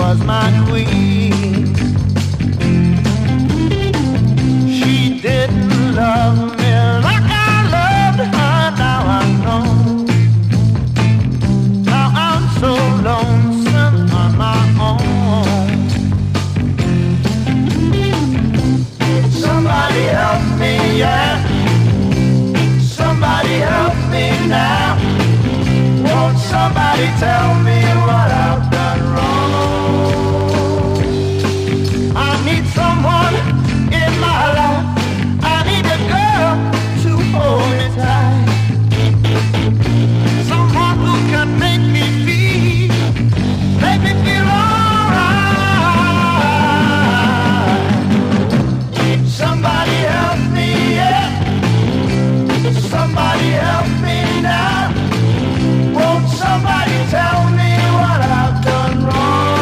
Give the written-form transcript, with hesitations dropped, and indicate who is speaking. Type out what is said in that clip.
Speaker 1: was my queen. She didn't love me like I loved her. Now I know. Now I'm so lonesome on my own. Somebody help me, yeah. Somebody help me now. Won't somebody tell me